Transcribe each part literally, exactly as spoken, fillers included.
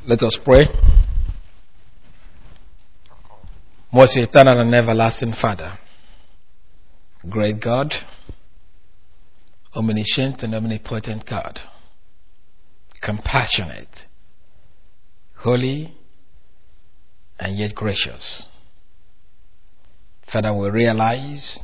Let us pray. Most eternal and everlasting Father, great God, omniscient and omnipotent God, compassionate, holy, and yet gracious. Father, we realize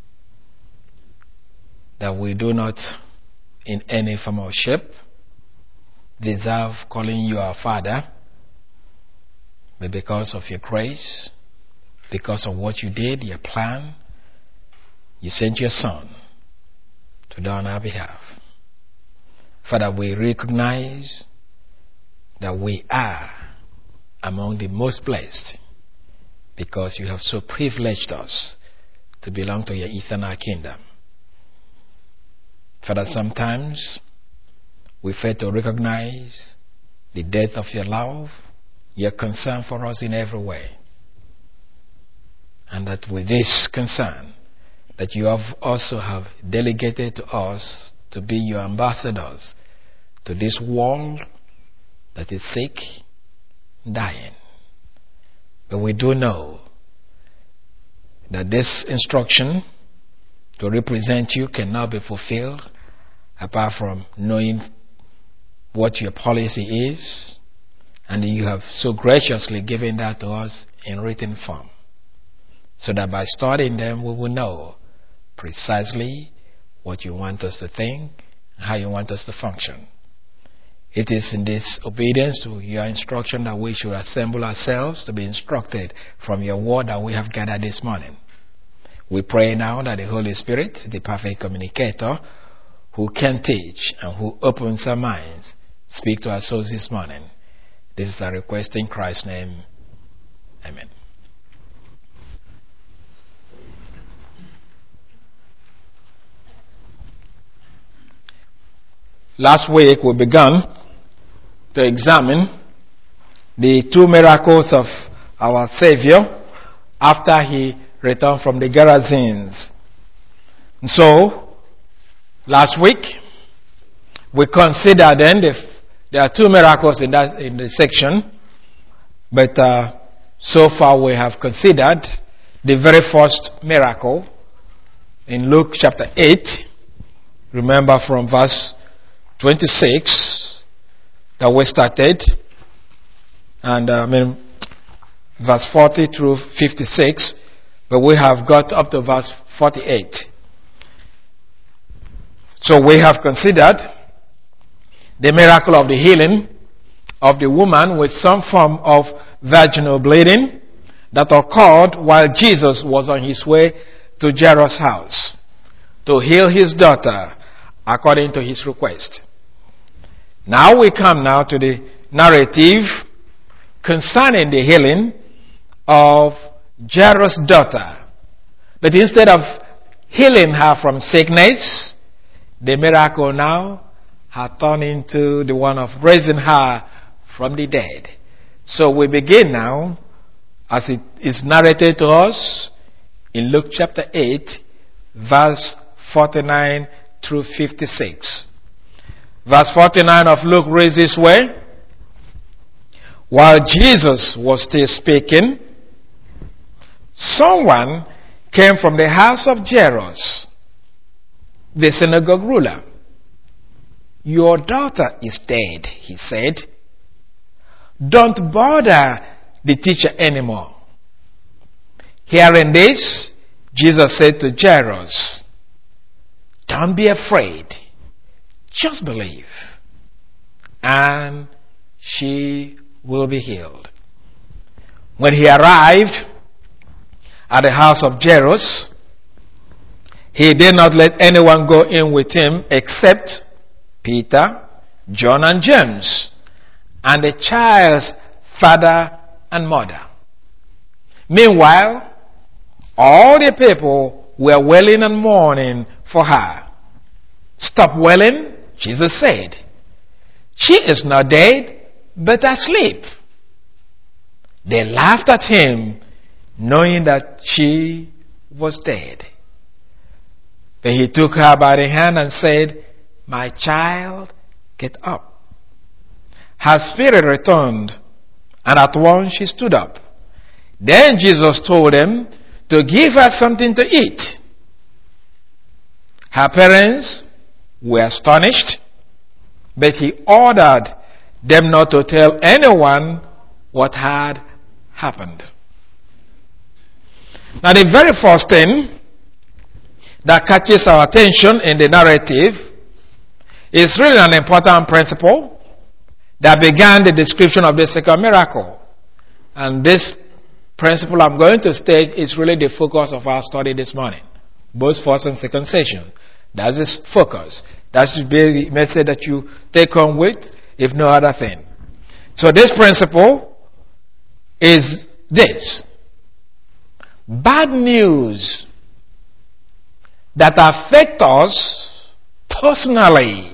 that we do not in any form or shape deserve calling you our Father, but because of your grace, because of what you did, your plan, you sent your Son to die on our behalf. Father, we recognize that we are among the most blessed because you have so privileged us to belong to your eternal kingdom. Father, sometimes we fail to recognize the depth of your love, your concern for us in every way. And that with this concern, that you have also have delegated to us to be your ambassadors to this world that is sick, dying. But we do know that this instruction to represent you cannot be fulfilled apart from knowing what your policy is, and you have so graciously given that to us in written form, so that by studying them we will know precisely what you want us to think, how you want us to function. It is in this obedience to your instruction that we should assemble ourselves to be instructed from your word that we have gathered this morning. We pray now that the Holy Spirit, the perfect communicator, who can teach and who opens our minds, speak to our souls this morning. This is our request in Christ's name. Amen. Last week we began to examine the two miracles of our Savior after he returned from the Gerasenes. And so, last week we considered then the, there are two miracles in that in the section, but uh, so far we have considered the very first miracle in Luke chapter eight. Remember from verse twenty-six that we started, and uh, I mean verse forty through fifty-six, but we have got up to verse forty-eight. So we have considered the miracle of the healing of the woman with some form of vaginal bleeding that occurred while Jesus was on his way to Jairus' house to heal his daughter according to his request. Now we come now to the narrative concerning the healing of Jairus' daughter. But instead of healing her from sickness, the miracle now had turned into the one of raising her from the dead. So we begin now, as it is narrated to us in Luke chapter eight, verse forty-nine through fifty-six. Verse forty-nine of Luke reads this way: while Jesus was still speaking, someone came from the house of Jairus, the synagogue ruler. Your daughter is dead, he said. Don't bother the teacher anymore. Hearing this, Jesus said to Jairus, don't be afraid. Just believe, and she will be healed. When he arrived at the house of Jairus, he did not let anyone go in with him except Peter, John, and James, and the child's father and mother. Meanwhile, all the people were wailing and mourning for her. Stop wailing, Jesus said. She is not dead, but asleep. They laughed at him, knowing that she was dead. But he took her by the hand and said, my child, get up. her spirit returned, and at once she stood up. Then Jesus told them to give her something to eat. Her parents were astonished, but he ordered them not to tell anyone what had happened. Now, the very first thing that catches our attention in the narrative is really an important principle that began the description of the second miracle. And this principle I'm going to state is really the focus of our study this morning, both first and second session. That's its focus. That should be the message that you take home with, if no other thing. So this principle is this: bad news that affect us personally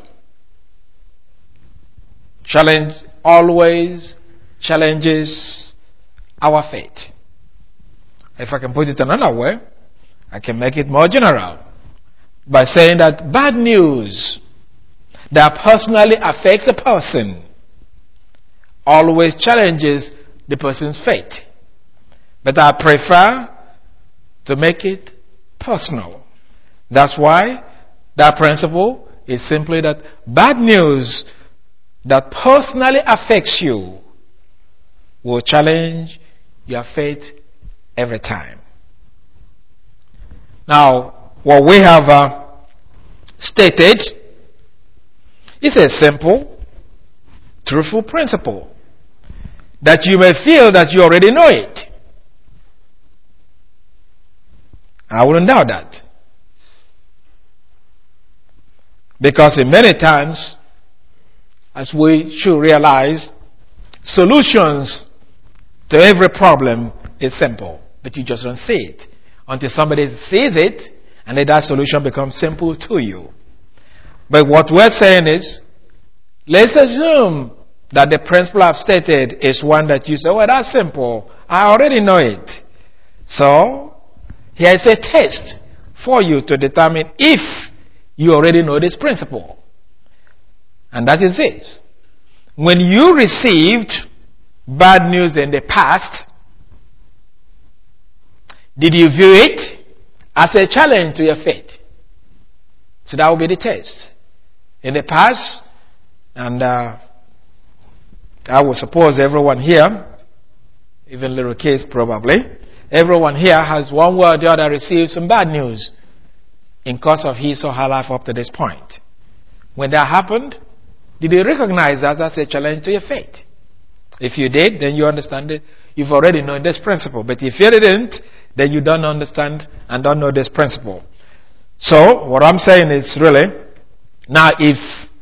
challenge always challenges our faith. If I can put it another way, I can make it more general by saying that bad news that personally affects a person always challenges the person's faith. But I prefer to make it personal. That's why that principle is simply that bad news that personally affects you will challenge your faith every time. Now, what we have uh, stated is a simple, truthful principle that you may feel that you already know it. I wouldn't doubt that. Because in many times, as we should realize, solutions to every problem is simple, but you just don't see it until somebody sees it, and then that solution becomes simple to you. But what we're saying is, let's assume that the principle I've stated is one that you say, well, that's simple. I already know it. So, here is a test for you to determine if you already know this principle. And that is it. When you received bad news in the past, did you view it as a challenge to your faith? So that will be the test. In the past, and uh, I would suppose everyone here, even little kids probably, everyone here has one way or the other received some bad news in course of his or her life up to this point. When that happened, did you recognize that as a challenge to your faith? If you did, then you understand it. You've already known this principle. But if you didn't, then you don't understand and don't know this principle. So, what I'm saying is really, now if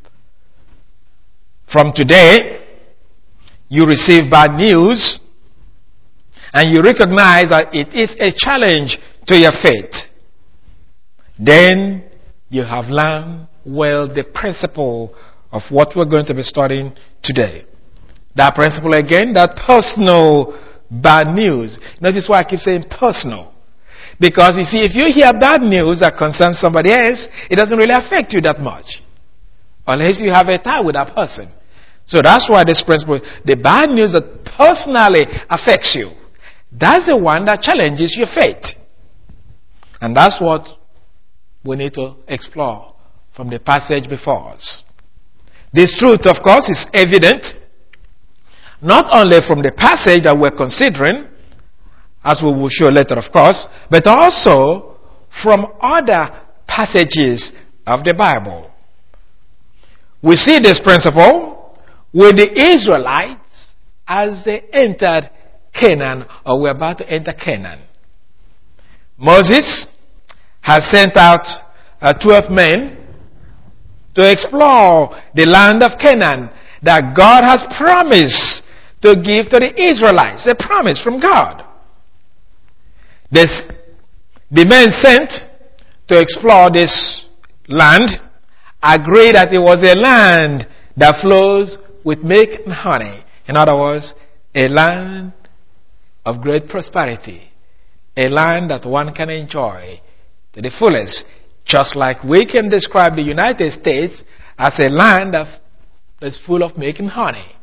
from today you receive bad news and you recognize that it is a challenge to your faith, then you have learned well the principle of what we're going to be studying today. That principle again, that personal bad news. Notice why I keep saying personal. Because you see, if you hear bad news that concerns somebody else, it doesn't really affect you that much. Unless you have a tie with that person. So that's why this principle, the bad news that personally affects you, that's the one that challenges your faith. And that's what we need to explore from the passage before us. This truth, of course, is evident not only from the passage that we're considering, as we will show later, of course, but also from other passages of the Bible. We see this principle with the Israelites as they entered Canaan, or were about to enter Canaan. Moses has sent out uh, twelve men to explore the land of Canaan that God has promised to give to the Israelites. A promise from God. This, the men sent to explore this land agreed that it was a land that flows with milk and honey. In other words, a land of great prosperity. A land that one can enjoy to the fullest. Just like we can describe the United States as a land of, that's full of milk and honey.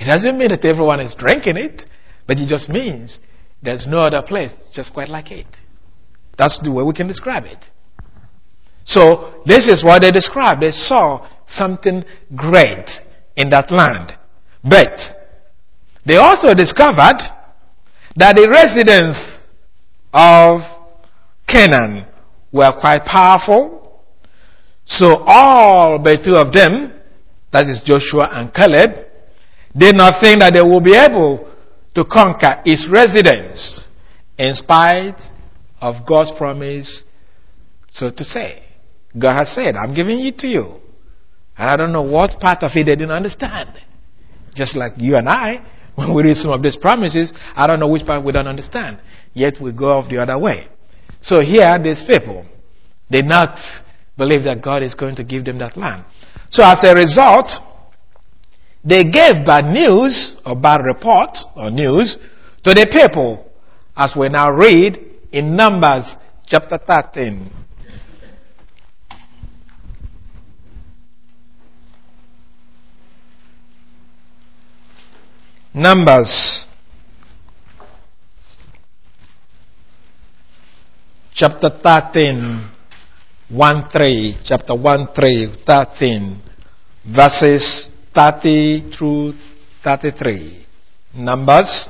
It doesn't mean that everyone is drinking it, but it just means there's no other place just quite like it. That's the way we can describe it. So this is what they described. They saw something great in that land. But they also discovered that the residents of Canaan were quite powerful. So all but two of them, that is Joshua and Caleb, did not think that they would be able to conquer its residents in spite of God's promise, so to say. God has said, I'm giving it to you. And I don't know what part of it they didn't understand. Just like you and I, when we read some of these promises, I don't know which part we don't understand. Yet we go off the other way. So here, these people did not believe that God is going to give them that land. So as a result, they gave bad news or bad report or news to the people, as we now read in Numbers chapter thirteen. Numbers chapter thirteen, one three, chapter one three, thirteen, verses thirty through thirty-three. Numbers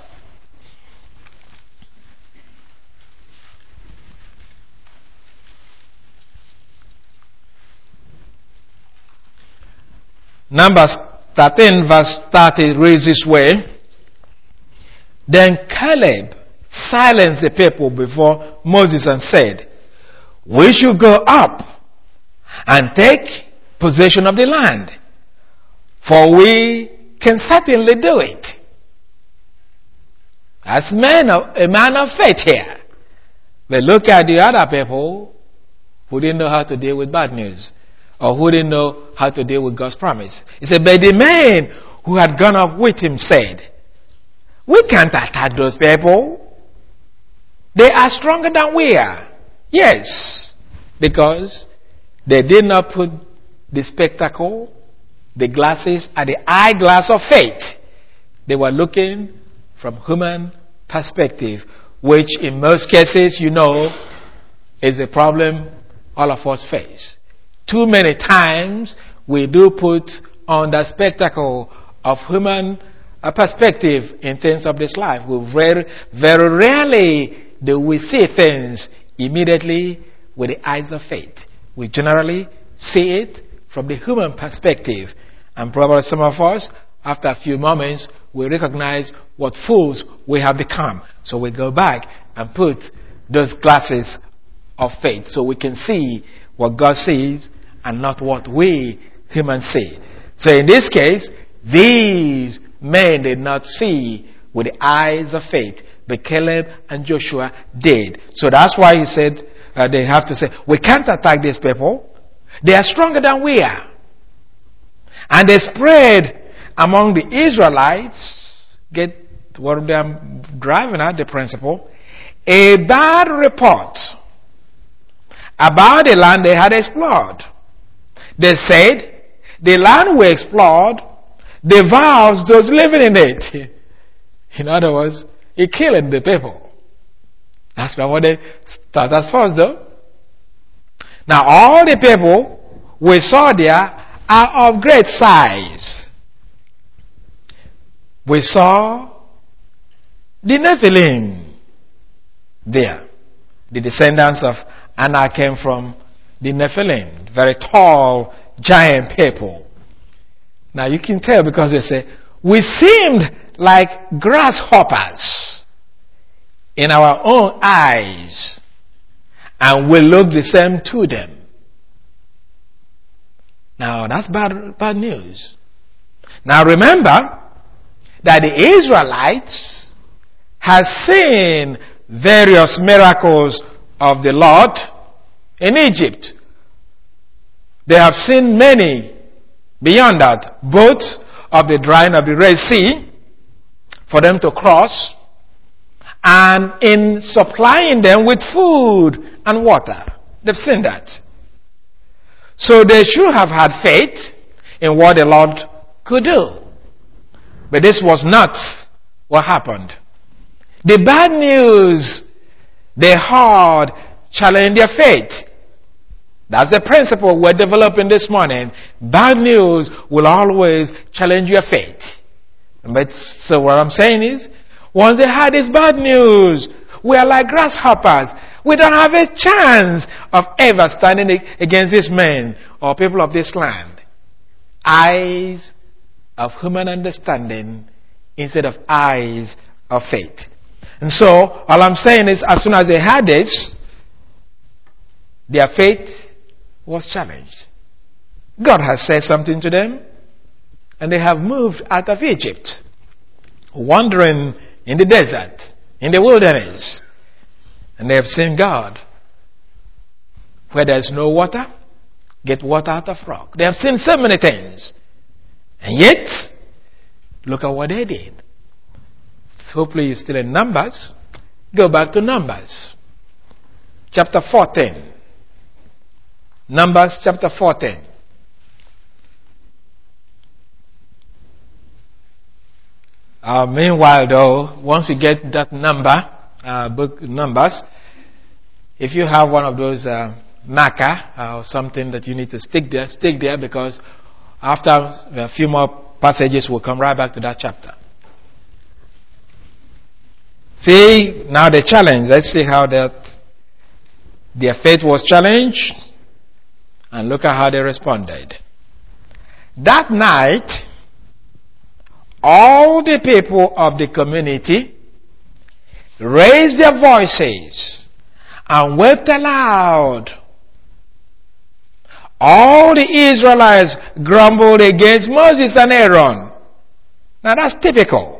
Numbers thirteen verse thirty reads this way. Then Caleb silenced the people before Moses and said, we should go up and take possession of the land, for we can certainly do it. As man of, a man of faith here. But look at the other people who didn't know how to deal with bad news, or who didn't know how to deal with God's promise. He said, but the man who had gone up with him said, we can't attack those people. They are stronger than we are. Yes, because they did not put the spectacle, the glasses, at the eyeglass of faith. They were looking from human perspective, which in most cases, you know, is a problem all of us face. Too many times we do put on the spectacle of human perspective in things of this life. We very, very rarely do we see things immediately with the eyes of faith. We generally see it from the human perspective. And probably some of us, after a few moments, we recognize what fools we have become. So we go back and put those glasses of faith so we can see what God sees and not what we humans see. So in this case, these men did not see with the eyes of faith, but Caleb and Joshua did. So that's why he said, uh, they have to say, we can't attack these people. They are stronger than we are. And they spread among the Israelites, get what I'm driving at, the principle, a bad report about the land they had explored. They said, the land we explored devours those living in it. In other words, it killed the people. That's not what they start as first though. Now all the people we saw there are of great size. We saw the Nephilim there. The descendants of Anak came from the Nephilim, very tall, giant people. Now you can tell because they say, we seemed like grasshoppers in our own eyes, and we look the same to them. Now that's bad, bad news. Now remember that the Israelites have seen various miracles of the Lord in Egypt. They have seen many beyond that, both of the drying of the Red Sea for them to cross, and in supplying them with food and water. They've seen that. So they should have had faith in what the Lord could do. But this was not what happened. The bad news they heard challenged their faith. That's the principle we're developing this morning. Bad news will always challenge your faith. But so what I'm saying is, once they had this bad news, we are like grasshoppers. We don't have a chance of ever standing against these men or people of this land. Eyes of human understanding instead of eyes of faith. And so, all I'm saying is, as soon as they had this, their faith was challenged. God has said something to them, and they have moved out of Egypt, wandering in the desert, in the wilderness, and they have seen God. Where there is no water, get water out of rock. They have seen so many things, and yet, look at what they did. Hopefully you're still in Numbers. Go back to Numbers. Chapter fourteen. Numbers chapter fourteen. Uh, meanwhile though, once you get that number, uh, book Numbers, if you have one of those uh, marker uh, or something that you need to stick there, stick there, because after a few more passages we'll come right back to that chapter. See, now the challenge. Let's see how that their faith was challenged. And look at how they responded. That night, all the people of the community raised their voices and wept aloud. All the Israelites grumbled against Moses and Aaron. Now that's typical.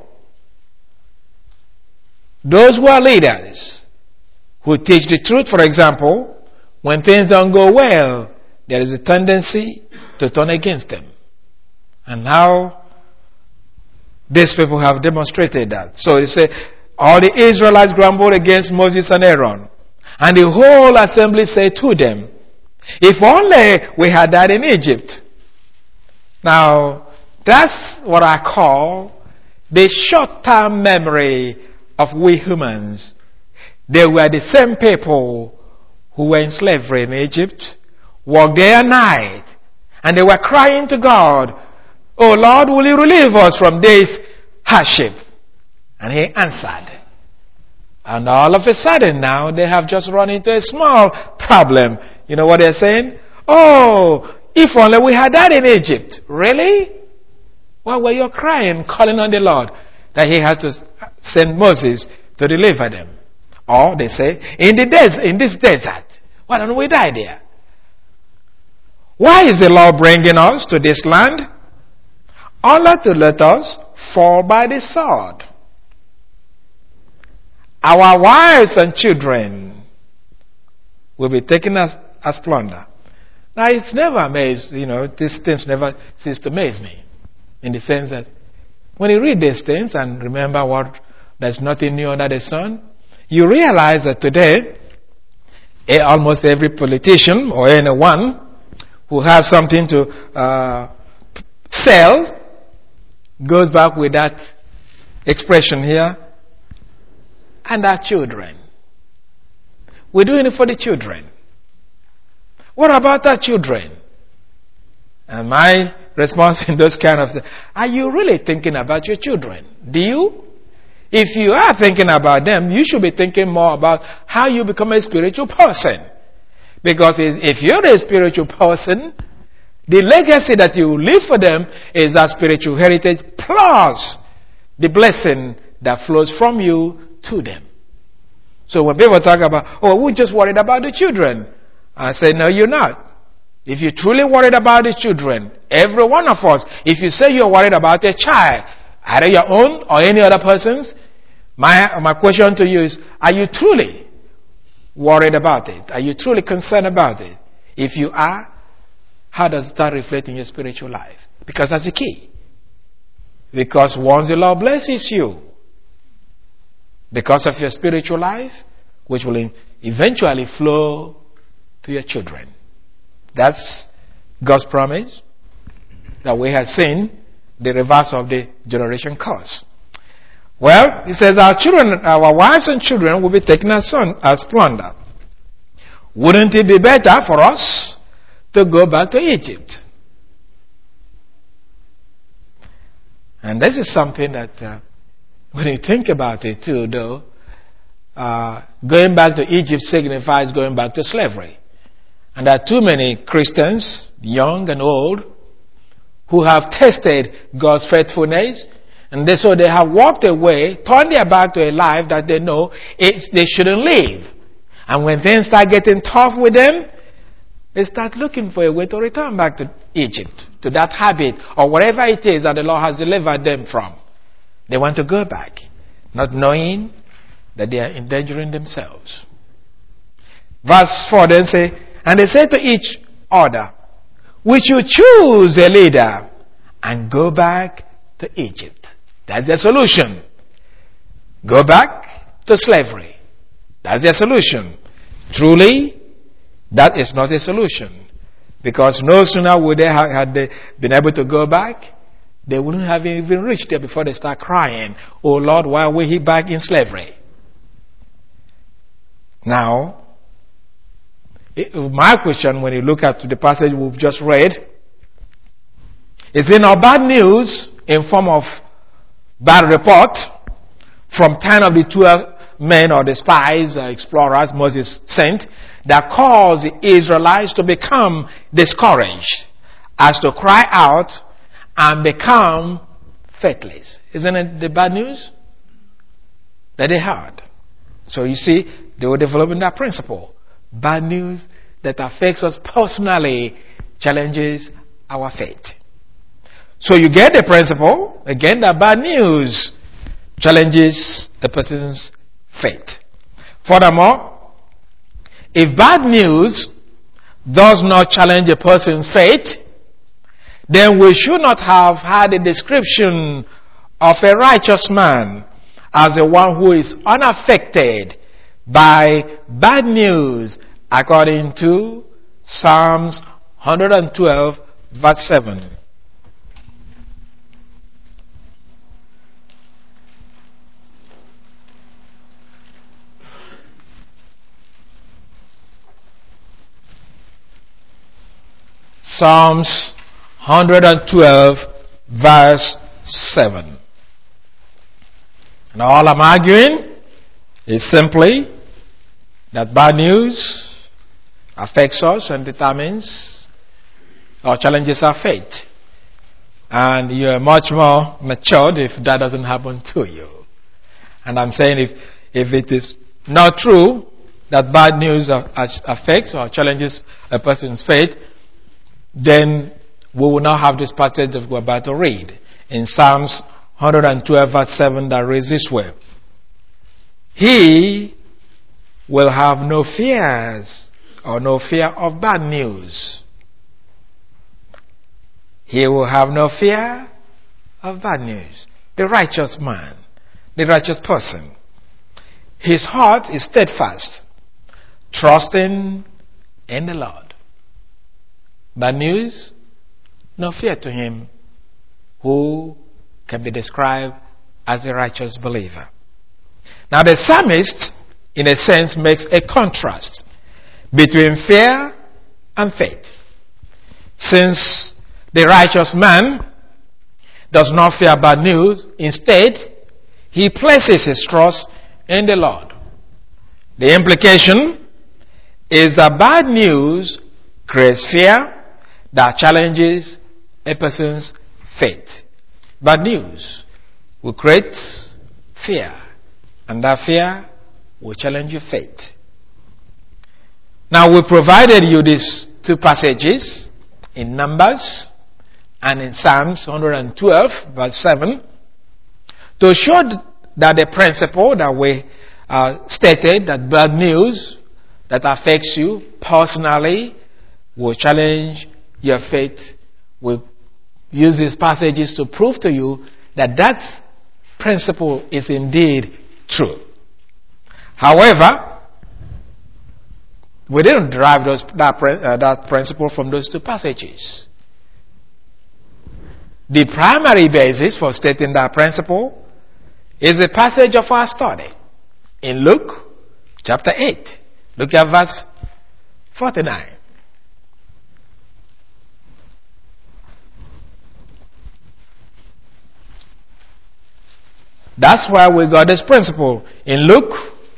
Those who are leaders, who teach the truth, for example, when things don't go well, there is a tendency to turn against them. And now, these people have demonstrated that. So they say, all the Israelites grumbled against Moses and Aaron. And the whole assembly said to them, if only we had died in Egypt. Now, that's what I call the short-term memory of we humans. They were the same people who were in slavery in Egypt, worked day and night, and they were crying to God, oh Lord, will you relieve us from this hardship? And he answered. And all of a sudden now, they have just run into a small problem. You know what they're saying? Oh, if only we had died in Egypt. Really? Why were you crying, calling on the Lord, that he had to send Moses to deliver them? Or they say, in the des- in this desert, why don't we die there? Why is the Lord bringing us to this land? Only to let us fall by the sword. Our wives and children will be taken as, as plunder. Now it's never amazed, you know, these things never cease to amaze me. In the sense that when you read these things and remember what there's nothing new under the sun, you realize that today, almost every politician or anyone who has something to uh, sell goes back with that expression here, and our children. We're doing it for the children. What about our children? And my response in those kind of things, are you really thinking about your children? Do you? If you are thinking about them, you should be thinking more about how you become a spiritual person. Because if you're a spiritual person, the legacy that you leave for them is that spiritual heritage plus the blessing that flows from you to them. So when people talk about, oh, we're just worried about the children, I say, no, you're not. If you're truly worried about the children, every one of us, if you say you're worried about a child, either your own or any other person's, my, my question to you is, are you truly worried about it? Are you truly concerned about it? If you are, how does that reflect in your spiritual life? Because that's the key. Because once the Lord blesses you, because of your spiritual life, which will eventually flow to your children. That's God's promise that we have seen the reverse of the generation curse. Well, he says our children, our wives and children will be taken as, son, as plunder. Wouldn't it be better for us to go back to Egypt? And this is something that, uh, when you think about it too, though, uh, going back to Egypt signifies going back to slavery. And there are too many Christians, young and old, who have tasted God's faithfulness, and they, so they have walked away, turned their back to a life that they know it's, they shouldn't live. And when things start getting tough with them, they start looking for a way to return back to Egypt, to that habit, or whatever it is that the Lord has delivered them from. They want to go back, not knowing that they are endangering themselves. Verse four then say, and they say to each other, we should choose a leader and go back to Egypt. That's the solution. Go back to slavery. That's the solution. Truly, that is not a solution. Because no sooner would they have had they been able to go back, they wouldn't have even reached there before they start crying, oh Lord, why are we back in slavery? Now, it, my question when you look at the passage we've just read, is it not bad news in form of bad report from ten of the twelve men or the spies, uh, explorers Moses sent, that caused the Israelites to become discouraged, as to cry out and become faithless. Isn't it the bad news that they had? So you see, they were developing that principle. Bad news that affects us personally challenges our faith. So you get the principle, again, that bad news challenges a person's faith. Furthermore, if bad news does not challenge a person's faith, then we should not have had a description of a righteous man as the one who is unaffected by bad news, according to Psalms one hundred twelve, verse seven. Psalms one hundred twelve, verse seven. And all I'm arguing is simply that bad news affects us and determines or challenges our faith. And you're much more matured if that doesn't happen to you. And I'm saying if, if it is not true that bad news affects or challenges a person's faith, then we will not have this passage that we're about to read in Psalms one hundred twelve, verse seven, that reads this way. He will have no fears or no fear of bad news. He will have no fear of bad news. The righteous man, the righteous person, his heart is steadfast, trusting in the Lord. Bad news, no fear to him who can be described as a righteous believer. Now the psalmist, in a sense, makes a contrast between fear and faith. Since the righteous man does not fear bad news, instead, he places his trust in the Lord. The implication is that bad news creates fear that challenges a person's faith. Bad news will create fear, and that fear will challenge your faith. Now we provided you these two passages in Numbers and in Psalms one hundred twelve, verse seven, to show that the principle that we uh, stated, that bad news that affects you personally will challenge your faith. We use these passages to prove to you that that principle is indeed true. However, we didn't derive those, that, uh, that principle from those two passages. The primary basis for stating that principle is the passage of our study in Luke chapter eight. Look at verse forty-nine. That's why we got this principle in Luke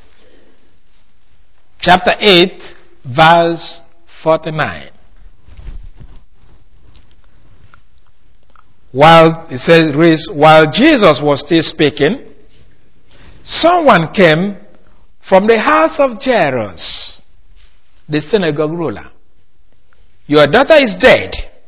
chapter eight, verse forty-nine. While it says, reads, while Jesus was still speaking, someone came from the house of Jairus, the synagogue ruler. Your daughter is dead.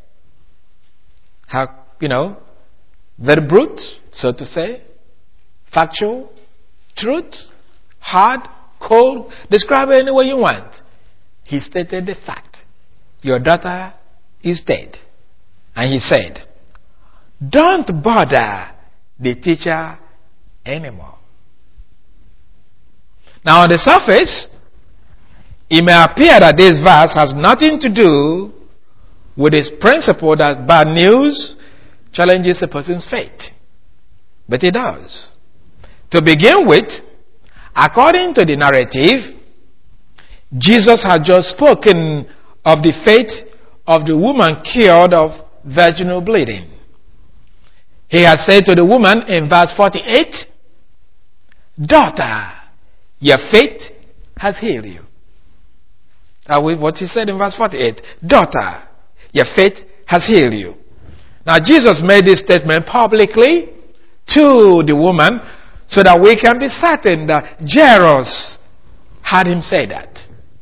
How, you know, very brute, so to say. Factual, truth, hard, cold, describe it any way you want. He stated the fact. Your daughter is dead. And he said, don't bother the teacher anymore. Now on the surface, it may appear that this verse has nothing to do with this principle that bad news challenges a person's faith. But it does. To begin with, according to the narrative, Jesus had just spoken of the fate of the woman cured of vaginal bleeding. He had said to the woman in verse forty-eight, daughter, your faith has healed you. That was what he said in verse forty-eight. Daughter, your faith has healed you. Now Jesus made this statement publicly to the woman so that we can be certain that Jairus had him say that.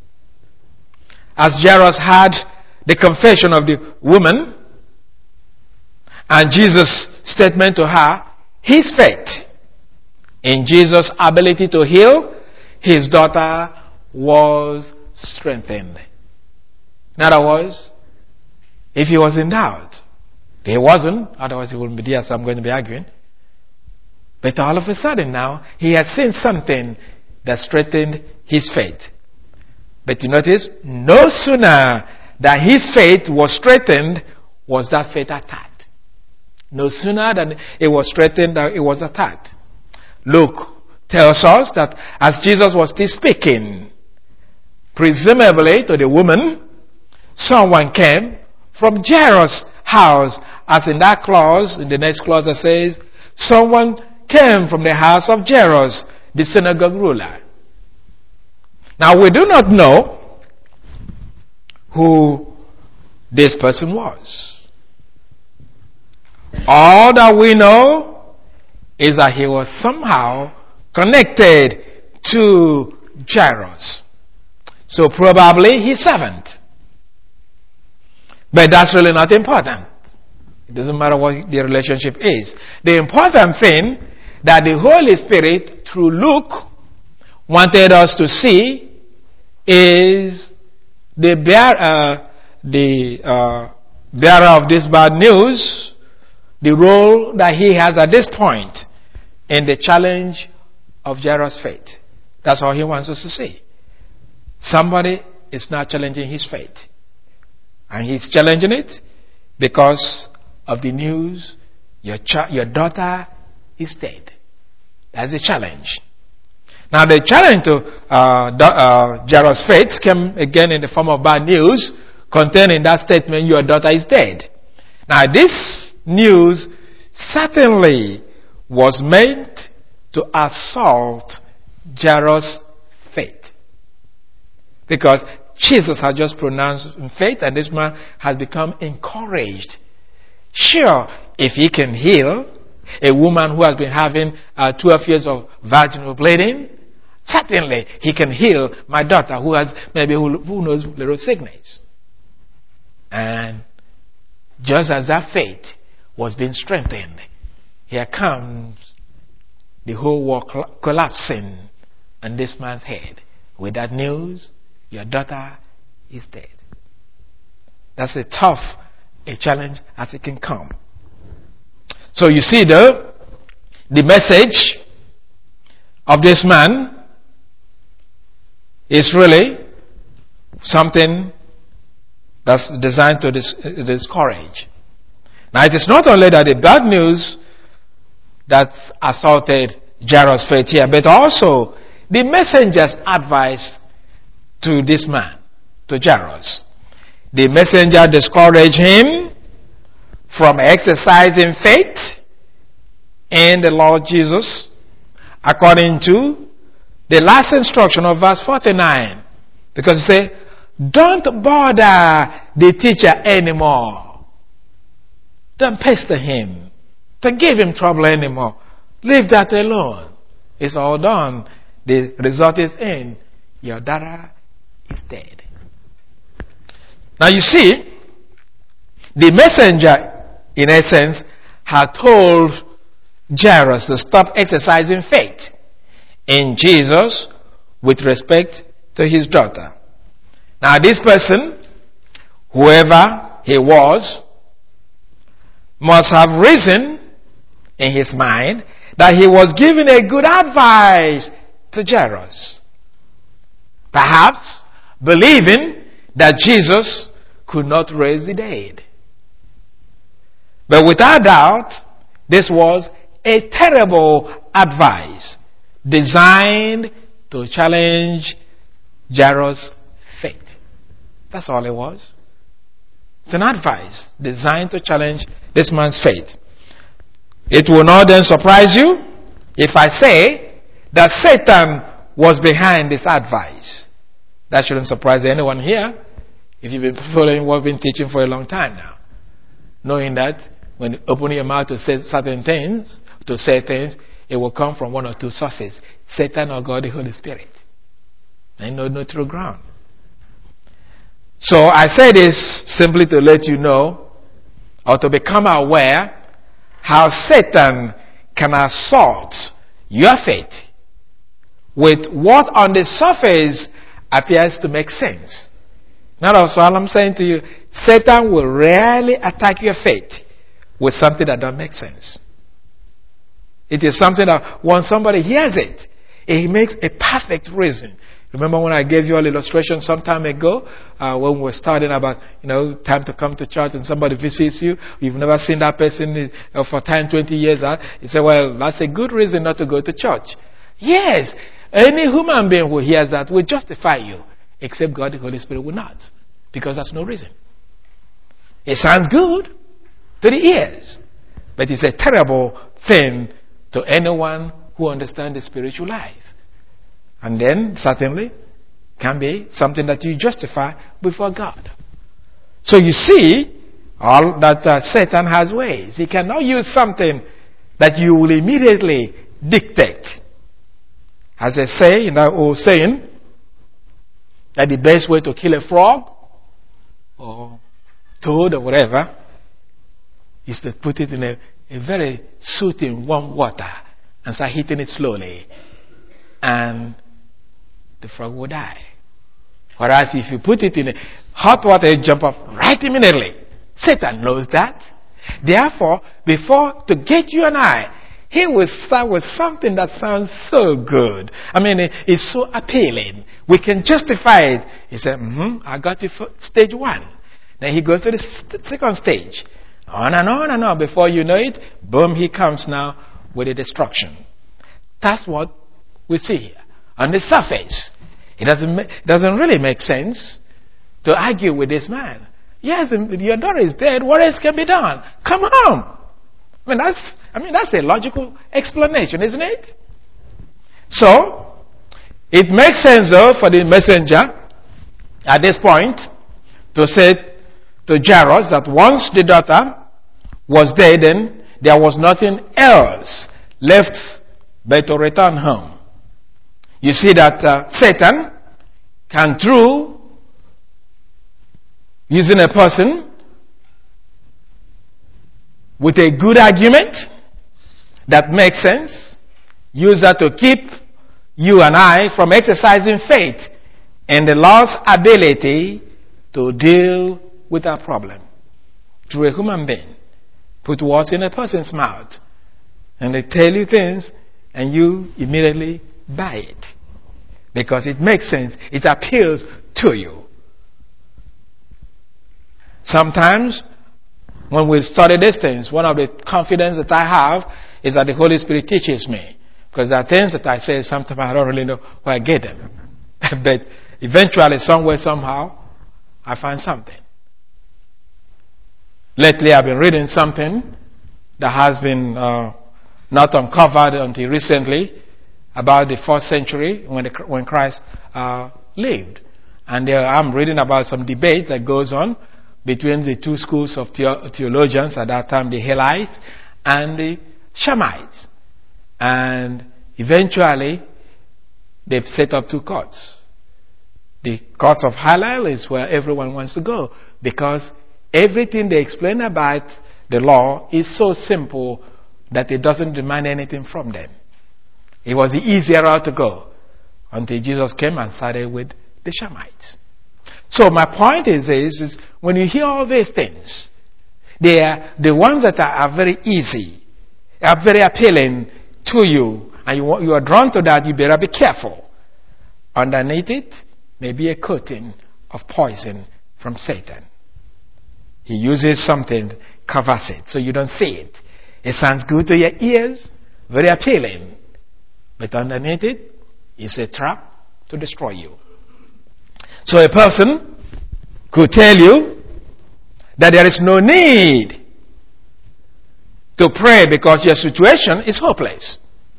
As Jairus had the confession of the woman and Jesus' statement to her, his faith in Jesus' ability to heal his daughter was strengthened. In other words, if he was in doubt, he wasn't, otherwise he wouldn't be there, so I'm going to be arguing. But all of a sudden now, he had seen something that strengthened his faith. But you notice, no sooner that his faith was strengthened, was that faith attacked. No sooner than it was strengthened, that it was attacked. Luke tells us that as Jesus was still speaking, presumably to the woman, someone came from Jairus' house, as in that clause, in the next clause that says, someone came from the house of Jairus, the synagogue ruler. Now we do not know who this person was. All that we know is that he was somehow connected to Jairus. So probably his servant. But that's really not important. It doesn't matter what the relationship is. The important thing that the Holy Spirit, through Luke, wanted us to see is the bear, uh, the uh, bearer of this bad news, the role that he has at this point in the challenge of Jairus' faith. That's all he wants us to see. Somebody is not challenging his faith. And he's challenging it because of the news, your, ch- your daughter is dead. That's a challenge. Now the challenge to uh, uh, Jairus' faith came again in the form of bad news contained in that statement, your daughter is dead. Now this news certainly was meant to assault Jairus' faith. Because Jesus had just pronounced faith and this man has become encouraged. Sure, if he can heal a woman who has been having uh, twelve years of vaginal bleeding, certainly he can heal my daughter who has maybe who, who knows little sickness. And just as that faith was being strengthened, here comes the whole world collapsing on this man's head. With that news, your daughter is dead. That's a tough a challenge as it can come. So you see the, the message of this man is really something that's designed to dis- discourage. Now it is not only that the bad news that assaulted Jairus' faith here, but also the messenger's advice to this man, to Jairus. The messenger discouraged him from exercising faith in the Lord Jesus, according to the last instruction of verse forty-nine. Because he said, don't bother the teacher anymore. Don't pester him. Don't give him trouble anymore. Leave that alone. It's all done. The result is in. Your daughter is dead. Now you see, the messenger, in essence, had told Jairus to stop exercising faith in Jesus with respect to his daughter. Now this person, whoever he was, must have reason in his mind that he was giving a good advice to Jairus. Perhaps believing that Jesus could not raise the dead. But without doubt, this was a terrible advice designed to challenge Jairus' faith. That's all it was. It's an advice designed to challenge this man's faith. It will not then surprise you if I say that Satan was behind this advice. That shouldn't surprise anyone here if you've been following what I've been teaching for a long time now. Knowing that when you open your mouth to say certain things, to say things, it will come from one or two sources. Satan or God the Holy Spirit. And no neutral ground. So I say this simply to let you know, or to become aware, how Satan can assault your faith with what on the surface appears to make sense. Now that's all I'm saying to you. Satan will rarely attack your faith with something that doesn't make sense. It is something that when somebody hears it, it makes a perfect reason. Remember when I gave you an illustration some time ago, uh, when we were studying about, you know, time to come to church and somebody visits you, you've never seen that person uh, for ten, twenty years. Uh, you say, well, that's a good reason not to go to church. Yes, any human being who hears that will justify you, except God the Holy Spirit will not, because that's no reason. It sounds good to the ears, but it's a terrible thing to anyone who understands the spiritual life. And then, certainly, can be something that you justify before God. So you see, all that uh, Satan has ways. He cannot use something that you will immediately dictate. As they say in that old saying, that the best way to kill a frog, or toad, or whatever, is to put it in a, a very soothing warm water and start heating it slowly. And the frog will die. Whereas if you put it in a hot water, it jump up right immediately. Satan knows that. Therefore, before to get you and I, he will start with something that sounds so good. I mean, it, it's so appealing. We can justify it. He said, mm-hmm, I got you for stage one. Then he goes to the st- second stage. On and on and on. Before you know it, boom, he comes now with a destruction. That's what we see here. On the surface, it doesn't, it doesn't really make sense to argue with this man. Yes, your daughter is dead. What else can be done? Come home. I mean, that's, I mean, that's a logical explanation, isn't it? So, it makes sense, though, for the messenger at this point to say to Jairus that once the daughter was dead, then there was nothing else left but to return home. You see that uh, Satan can, through using a person with a good argument that makes sense, use that to keep you and I from exercising faith in the Lord's ability to deal with our problem. Through a human being. Put words in a person's mouth and they tell you things and you immediately buy it. Because it makes sense. It appeals to you. Sometimes When we study these things, one of the confidence that I have is that the Holy Spirit teaches me. Because there are things that I say, sometimes I don't really know where I get them. But eventually, somewhere, somehow, I find something. Lately, I've been reading something that has been uh, not uncovered until recently about the fourth century when, the, when Christ uh, lived. And there, I'm reading about some debate that goes on between the two schools of theo- theologians at that time, the Hillelites and the Shamites. And eventually, they've set up two courts. The court of Hillel is where everyone wants to go, because everything they explain about the law is so simple that it doesn't demand anything from them. It was the easier route to go until Jesus came and started with the Shamites. So my point is, is, is when you hear all these things, they are the ones that are, are very easy, are very appealing to you, and you, you are drawn to that, you better be careful. Underneath it may be a coating of poison from Satan. He uses something, covers it, so you don't see it. It sounds good to your ears, very appealing, but underneath it is a trap to destroy you. So a person could tell you that there is no need to pray because your situation is hopeless.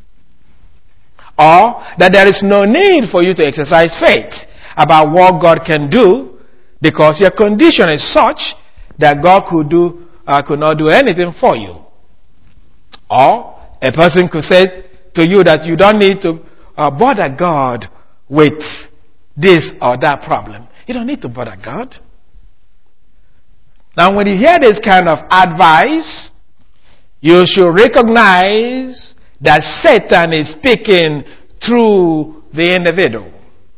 Or that there is no need for you to exercise faith about what God can do because your condition is such that God could do uh, could not do anything for you. Or a person could say to you that you don't need to uh, bother God with this or that problem. You don't need to bother God. Now when you hear this kind of advice, you should recognize that Satan is speaking through the individual.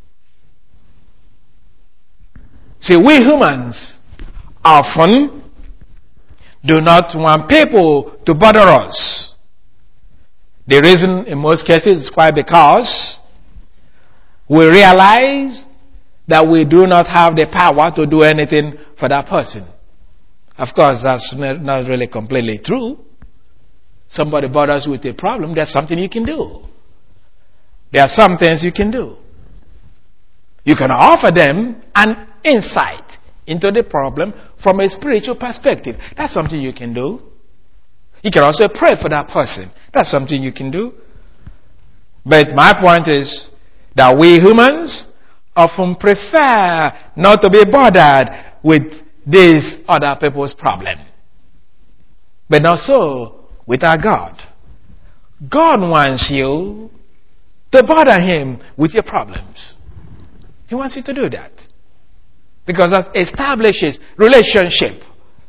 See, we humans often do not want people to bother us. The reason in most cases is quite because we realize that we do not have the power to do anything for that person. Of course, that's not really completely true. Somebody bothers you with a problem, there's something you can do. There are some things you can do. You can offer them an insight into the problem from a spiritual perspective. That's something you can do. You can also pray for that person. That's something you can do. But my point is that we humans often prefer not to be bothered with these other people's problem. But not so with our God. God wants you to bother Him with your problems. He wants you to do that. Because that establishes relationship.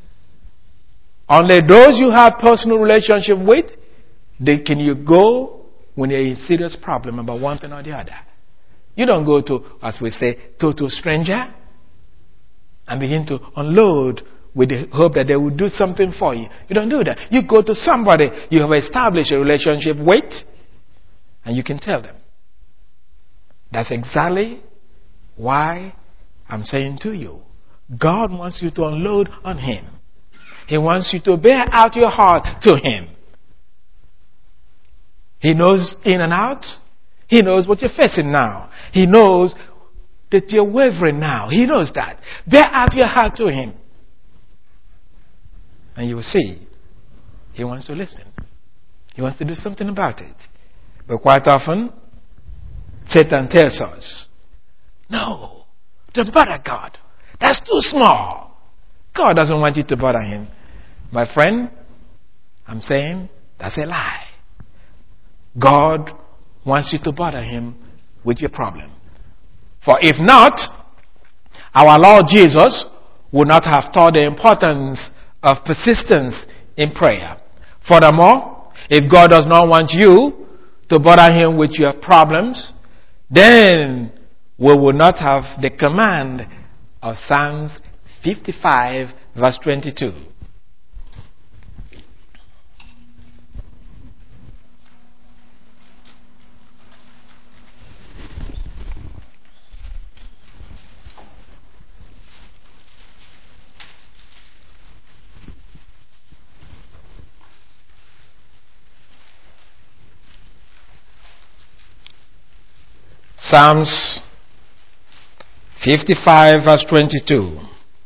Only those you have personal relationship with, they can you go when you're in serious problem about one thing or the other. You don't go to, as we say, total stranger and begin to unload with the hope that they will do something for you. You don't do that. You go to somebody you have established a relationship with, and you can tell them. That's exactly why I'm saying to you, God wants you to unload on Him. He wants you to bear out your heart to Him. He knows in and out. He knows what you're facing now. He knows that you're wavering now. He knows that. Bear out your heart to Him. And you will see, He wants to listen. He wants to do something about it. But quite often, Satan tells us, no, don't bother God. That's too small. God doesn't want you to bother Him. My friend, I'm saying that's a lie. God wants you to bother Him with your problem. For if not, our Lord Jesus would not have taught the importance of persistence in prayer. Furthermore, if God does not want you to bother Him with your problems, then we will not have the command of Psalms fifty-five verse twenty-two. Psalms fifty-five verse twenty-two.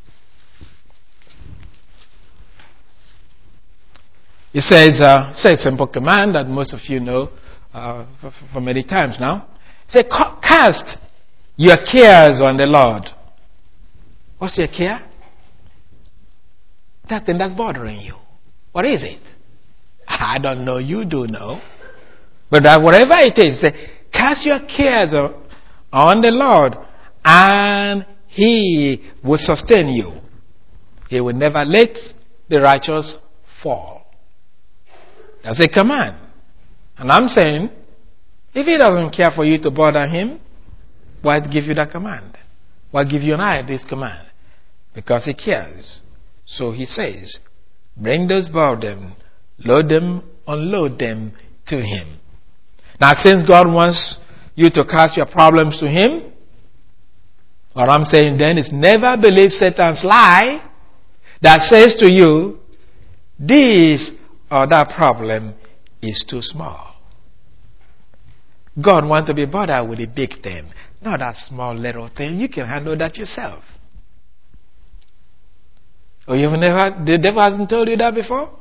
It says, uh, it's a simple command that most of you know uh, for, for many times now. It says, cast your cares on the Lord. What's your care? That thing that's bothering you. What is it? I don't know. You do know. But that whatever it is, say, cast your cares on the Lord, and He will sustain you. He will never let the righteous fall. That's a command. And I'm saying, if He doesn't care for you to bother Him, why give you that command? Why give you and I this command? Because He cares. So He says, bring those burdens, load them, unload them to Him. Now, since God wants you to cast your problems to Him, what I'm saying then is never believe Satan's lie that says to you, this or that problem is too small. God wants to be bothered with a big thing, not that small little thing. You can handle that yourself. Or you've never, the devil hasn't told you that before?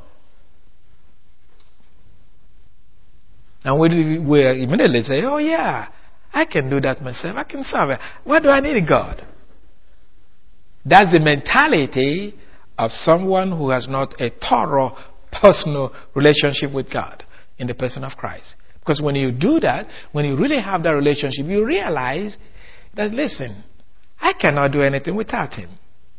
And we, we immediately say, oh yeah, I can do that myself. I can solve it. What do I need God? That's the mentality of someone who has not a thorough personal relationship with God in the person of Christ. Because when you do that, when you really have that relationship, you realize that, listen, I cannot do anything without Him.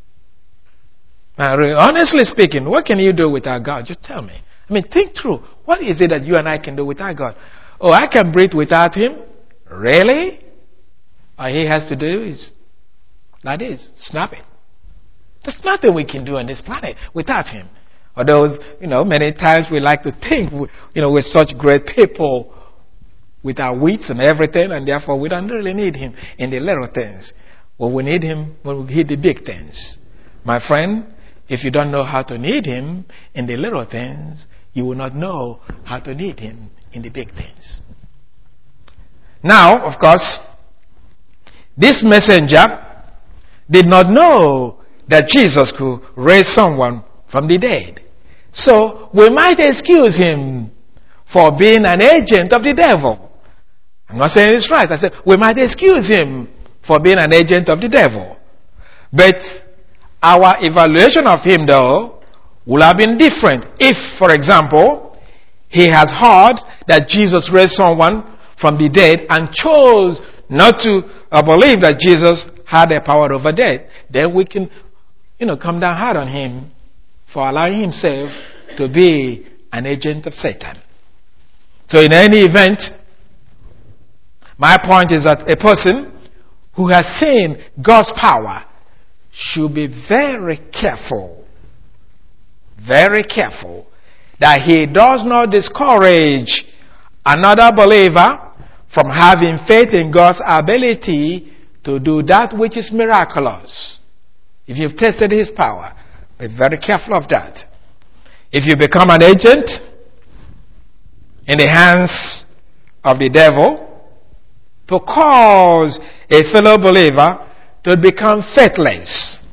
Now, honestly speaking, what can you do without God? Just tell me. I mean, think through. What is it that you and I can do without God? Oh, I can breathe without Him? Really? All He has to do is, like this, snap it. There's nothing we can do on this planet without Him. Although, you know, many times we like to think, you know, we're such great people with our wits and everything, and therefore we don't really need Him in the little things. Well, we need Him when we hit the big things. My friend, if you don't know how to need Him in the little things, you will not know how to need Him in the big things. Now, of course, this messenger did not know that Jesus could raise someone from the dead. So, we might excuse Him for being an agent of the devil. I'm not saying it's right. I said, we might excuse Him for being an agent of the devil. But our evaluation of Him, though, would have been different if, for example, He has heard that Jesus raised someone from the dead and chose not to uh, believe that Jesus had a power over death. Then we can, you know, come down hard on Him for allowing Himself to be an agent of Satan. So in any event, my point is that a person who has seen God's power should be very careful, very careful that he does not discourage another believer from having faith in God's ability to do that which is miraculous. If you've tested His power, be very careful of that. If you become an agent in the hands of the devil to cause a fellow believer to become faithless,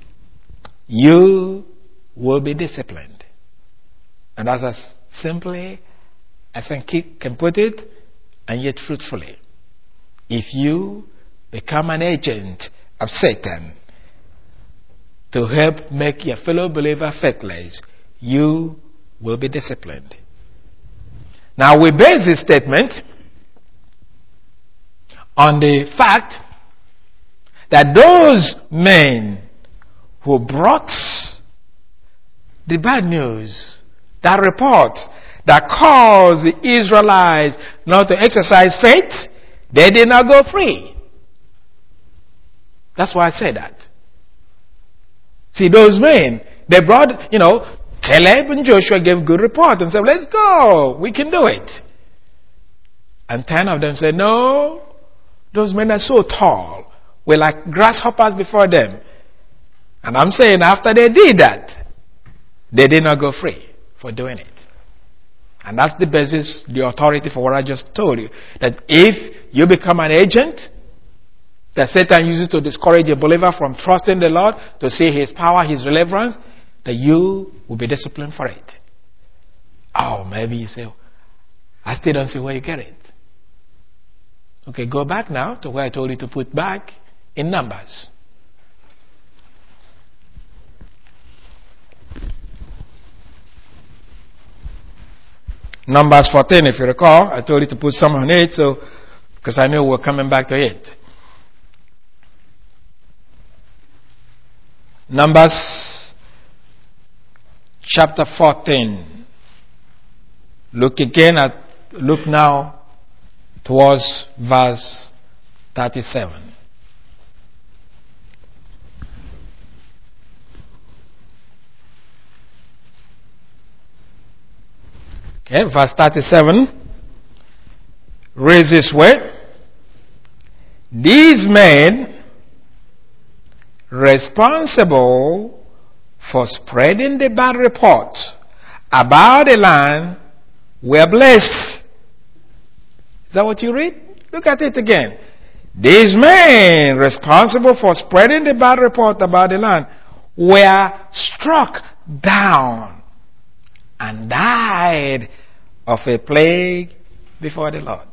you will be disciplined. And that's as simply as I can put it, and yet truthfully. If you become an agent of Satan to help make your fellow believer faithless, you will be disciplined. Now, we base this statement on the fact that those men who brought the bad news, that report that caused the Israelites not to exercise faith, they did not go free. That's why I say that. See, those men, they brought, you know, Caleb and Joshua gave good report and said, let's go, we can do it. And ten of them said, no, those men are so tall, we're like grasshoppers before them. And I'm saying after they did that, they did not go free for doing it. And that's the basis, the authority for what I just told you. That if you become an agent that Satan uses to discourage a believer from trusting the Lord, to see his power, his relevance, that you will be disciplined for it. Oh, maybe you say, I still don't see where you get it. Okay, go back now to where I told you to put back in Numbers. Numbers fourteen, if you recall, I told you to put some on it, so because I knew we we're coming back to it. Numbers chapter fourteen. Look again at, look now towards verse thirty-seven. Okay, verse thirty-seven. Reads this way. These men responsible for spreading the bad report about the land were blessed. Is that what you read? Look at it again. These men responsible for spreading the bad report about the land were struck down and died of a plague before the Lord.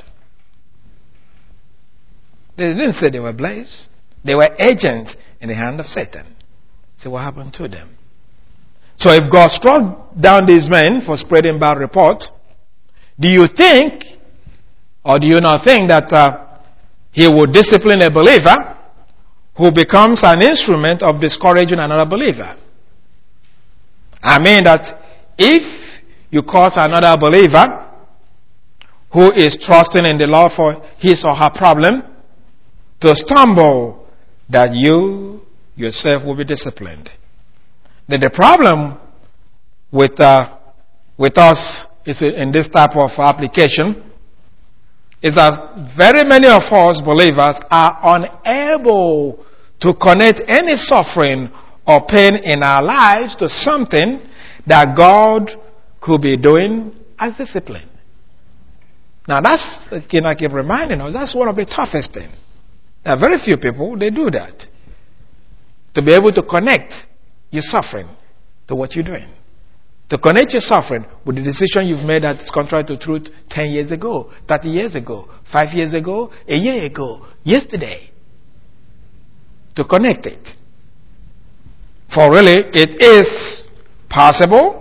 They didn't say they were blessed. They were agents in the hand of Satan. See what happened to them. So if God struck down these men for spreading bad reports, do you think, or do you not think that uh, he would discipline a believer who becomes an instrument of discouraging another believer? I mean that if you cause another believer who is trusting in the Lord for his or her problem to stumble, that you yourself will be disciplined. Then the problem with uh, with us is in this type of application is that very many of us believers are unable to connect any suffering or pain in our lives to something that God could be doing as discipline. Now that's, can I keep reminding us, that's one of the toughest things. There are very few people, they do that. To be able to connect your suffering to what you're doing. To connect your suffering with the decision you've made that's contrary to truth ten years ago, thirty years ago, five years ago, a year ago, yesterday. To connect it. For really, it is possible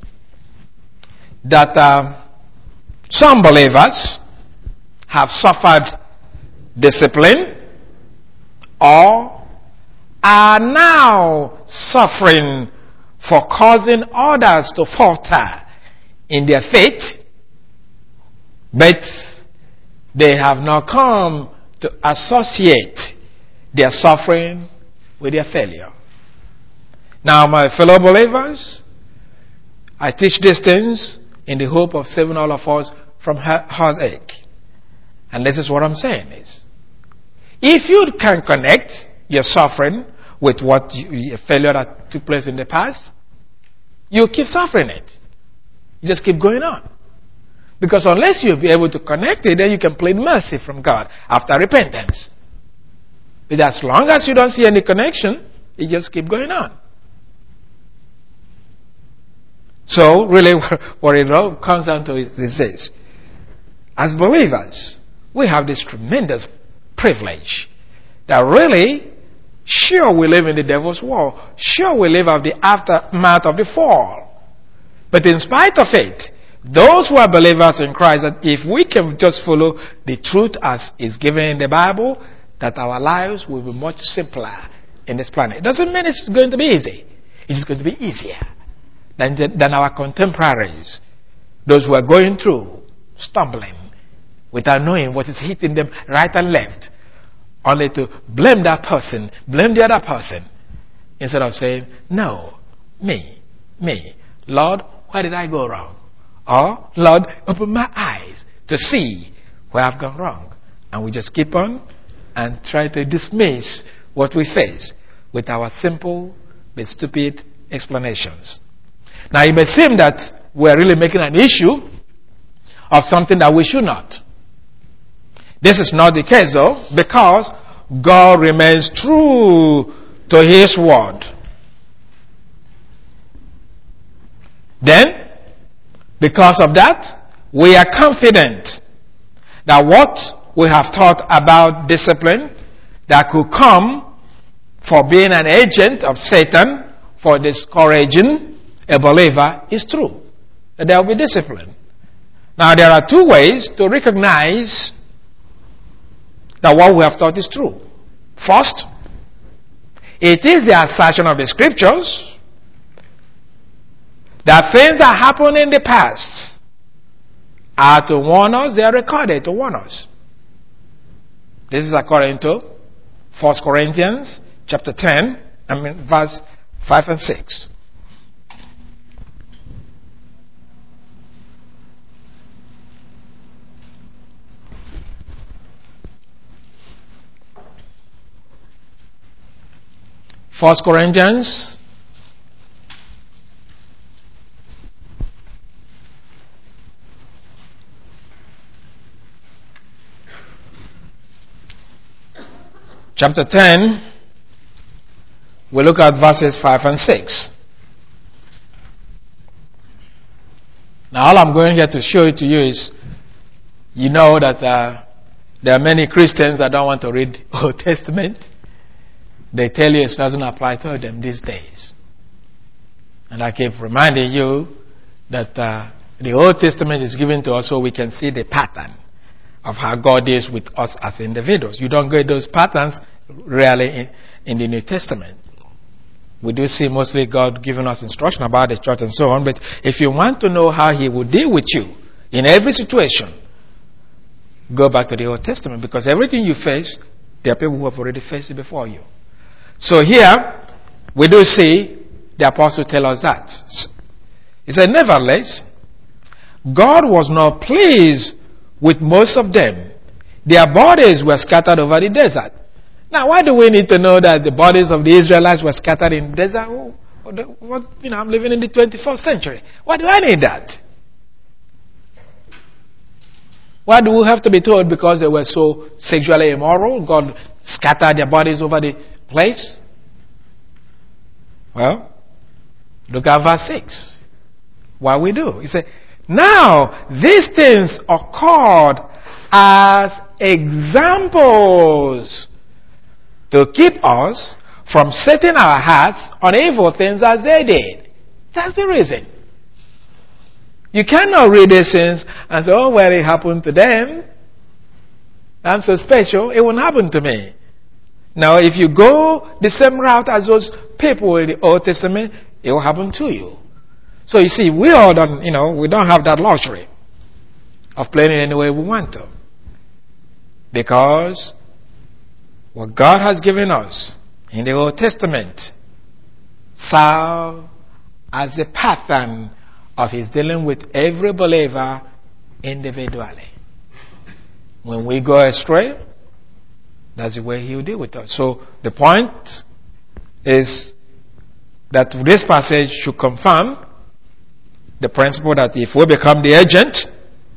that uh, some believers have suffered discipline or are now suffering for causing others to falter in their faith, but they have not come to associate their suffering with their failure. Now, my fellow believers, I teach these things in the hope of saving all of us from heartache. And this is what I'm saying is, if you can connect your suffering with what you, a failure that took place in the past, you keep suffering it. You just keep going on. Because unless you'll be able to connect it, then you can plead mercy from God after repentance. But as long as you don't see any connection, you just keep going on. So, really, what it all comes down to is this. As believers, we have this tremendous privilege that really, sure, we live in the devil's world. Sure, we live of the aftermath of the fall. But in spite of it, those who are believers in Christ, that if we can just follow the truth as is given in the Bible, that our lives will be much simpler in this planet. It doesn't mean it's going to be easy. It's going to be easier than, than our contemporaries, those who are going through, stumbling, without knowing what is hitting them right and left, only to blame that person, blame the other person, instead of saying, no, me, me, Lord, where did I go wrong? Or, Lord, open my eyes to see where I've gone wrong. And we just keep on and try to dismiss what we face with our simple but stupid explanations. Now, it may seem that we're really making an issue of something that we should not. This is not the case, though, because God remains true to His word. Then, because of that, we are confident that what we have taught about discipline that could come for being an agent of Satan for discouraging a believer is true. That there will be discipline. Now, there are two ways to recognize that what we have taught is true. First, it is the assertion of the scriptures that things that happened in the past are to warn us, they are recorded to warn us. This is according to First Corinthians chapter ten, I mean verse five and six. First Corinthians chapter ten, we look at verses five and six. Now all I'm going here to show it to you is, you know that uh, there are many Christians that don't want to read Old Testament. They tell you it doesn't apply to them these days. And I keep reminding you that uh, the Old Testament is given to us so we can see the pattern of how God is with us as individuals. You don't get those patterns really in, in the New Testament. We do see mostly God giving us instruction about the church and so on, but if you want to know how He will deal with you in every situation, go back to the Old Testament, because everything you face, there are people who have already faced it before you. So here, we do see the apostle tell us that. He said, nevertheless, God was not pleased with most of them. Their bodies were scattered over the desert. Now, why do we need to know that the bodies of the Israelites were scattered in the desert? Oh, what, you know, I'm living in the twenty-first century. Why do I need that? Why do we have to be told because they were so sexually immoral, God scattered their bodies over the place? Well, look at verse six. What we do? He said, now these things occurred as examples to keep us from setting our hearts on evil things as they did. That's the reason. You cannot read these things and say, oh, well, it happened to them. I'm so special, it won't happen to me. Now, if you go the same route as those people in the Old Testament, it will happen to you. So you see, we all don't, you know, we don't have that luxury of playing it any way we want to. Because what God has given us in the Old Testament serve as a pattern of His dealing with every believer individually. When we go astray, that's the way He will deal with us. So the point is that this passage should confirm the principle that if we become the agent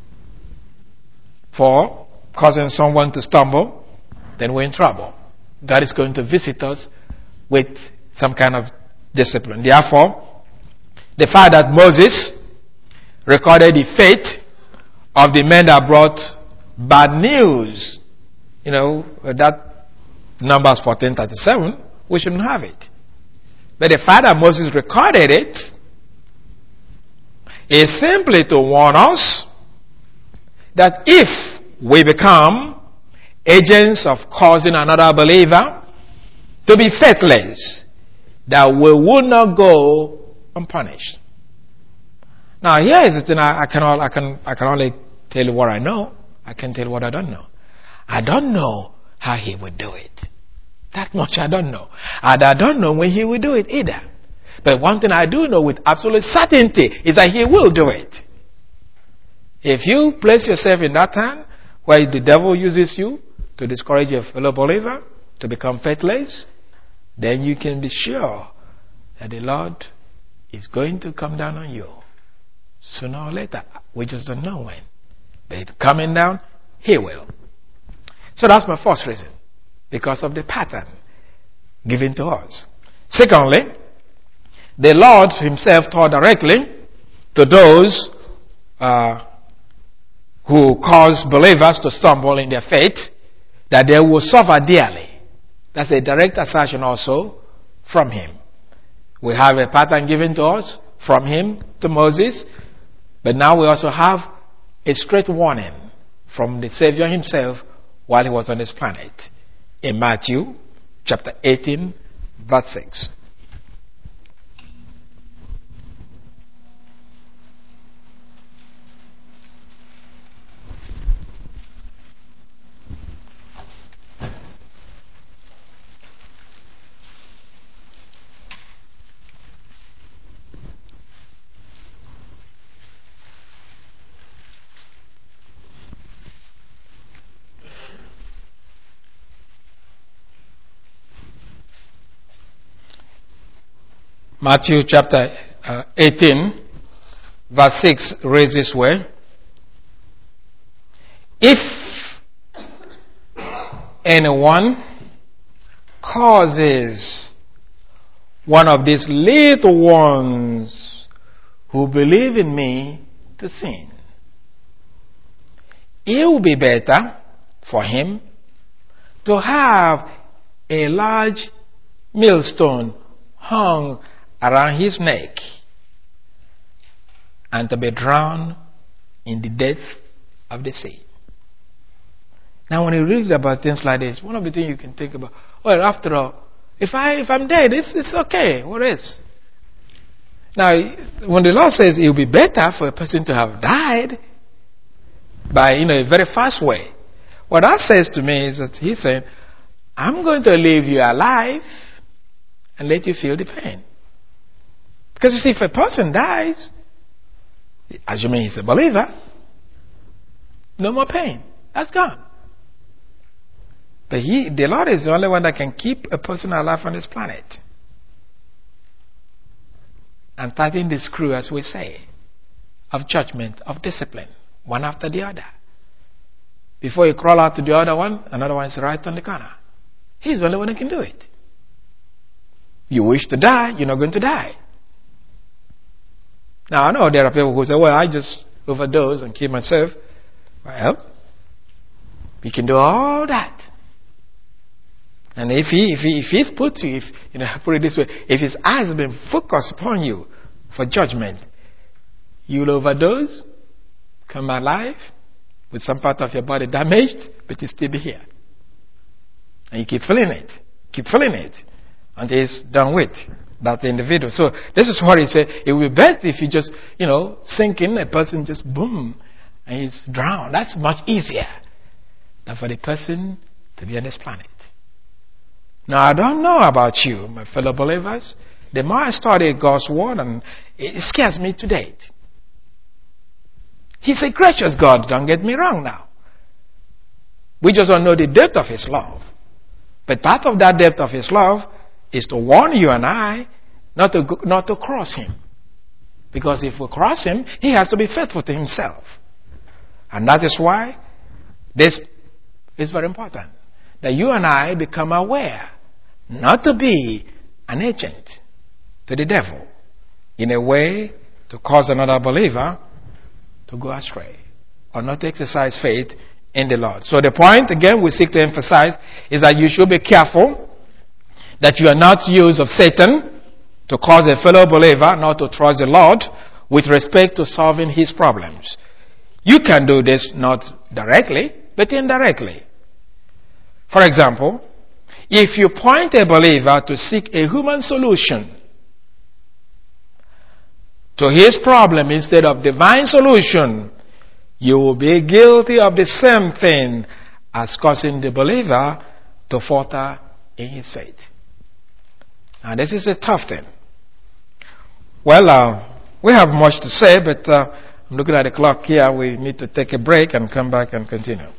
for causing someone to stumble, then we're in trouble. God is going to visit us with some kind of discipline. Therefore, the fact that Moses recorded the fate of the men that brought bad news, you know, that Numbers fourteen thirty-seven, we shouldn't have it. But the fact that Moses recorded it is simply to warn us that if we become agents of causing another believer to be faithless, that we will not go unpunished. Now here is the thing, I, I, can all, I, can, I can only tell you what I know. I can't tell you what I don't know. I don't know how He would do it. That much I don't know. And I don't know when He will do it either. But one thing I do know with absolute certainty is that He will do it. If you place yourself in that time where the devil uses you to discourage your fellow believer to become faithless, then you can be sure that the Lord is going to come down on you sooner or later. We just don't know when. But coming down, He will. So that's my first reason. because of the pattern given to us. Secondly, the Lord himself taught directly to those uh, who cause believers to stumble in their faith that they will suffer dearly. That's a direct assertion also from him. We have a pattern given to us from him to Moses, but now we also have a straight warning from the Savior himself while he was on this planet in Matthew chapter eighteen verse six. Matthew chapter uh, eighteen, verse six reads this way. If anyone causes one of these little ones who believe in me to sin, it will be better for him to have a large millstone hung around his neck and to be drowned in the depth of the sea. Now when you read about things like this, one of the things you can think about, well, after all, if I if I'm dead, it's it's okay. What is? Now when the Lord says it will be better for a person to have died by, you know, a very fast way, what that says to me is that he's saying, I'm going to leave you alive and let you feel the pain. Because you see, if a person dies, assuming he's a believer, no more pain. That's gone. But he, the Lord is the only one that can keep a person alive on this planet. And tighten the screw, as we say, of judgment, of discipline, one after the other. Before you crawl out to the other one, another one is right on the corner. He's the only one who can do it. You wish to die, you're not going to die. Now, I know there are people who say, well, I just overdose and kill myself. Well, we can do all that. And if he, if he, if he's put to you, if, you know, put it this way, if his eyes have been focused upon you for judgment, you'll overdose, come alive, with some part of your body damaged, but you still be here. And you keep feeling it, keep feeling it, until it's done with that individual. So this is what he said. It would be better if you just, you know, sink in, a person just boom, and he's drowned. That's much easier than for the person to be on this planet. Now, I don't know about you, my fellow believers. The more I study God's word, and it scares me to date. He's a gracious God, don't get me wrong now. We just don't know the depth of his love. But part of that depth of his love is to warn you and I not to not to cross him. Because if we cross him, he has to be faithful to himself. And that is why this is very important. That you and I become aware not to be an agent to the devil in a way to cause another believer to go astray or not to exercise faith in the Lord. So the point, again, we seek to emphasize is that you should be careful that you are not used of Satan to cause a fellow believer not to trust the Lord with respect to solving his problems. You can do this not directly, but indirectly. For example, if you point a believer to seek a human solution to his problem instead of divine solution, you will be guilty of the same thing as causing the believer to falter in his faith. Now this is a tough thing. Well, uh, we have much to say, but uh, I'm looking at the clock here. We need to take a break and come back and continue.